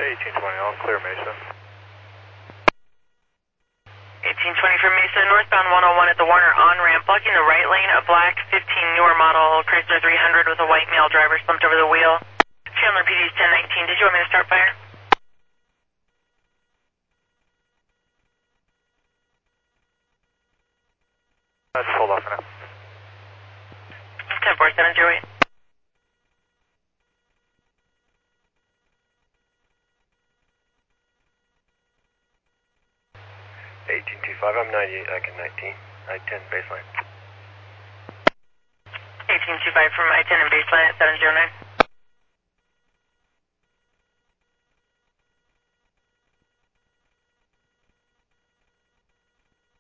1820, all clear Mesa. 1820 from Mesa, northbound 101 at the Warner on-ramp, blocking the right lane, a black 15 newer model Chrysler 300 with a white male driver slumped over the wheel. Chandler PD is 1019, did you want me to start fire? Just hold off for now. 104-708. 1825, I'm 98, I can 19, I-10 baseline. 1825 from I-10 and baseline at 709.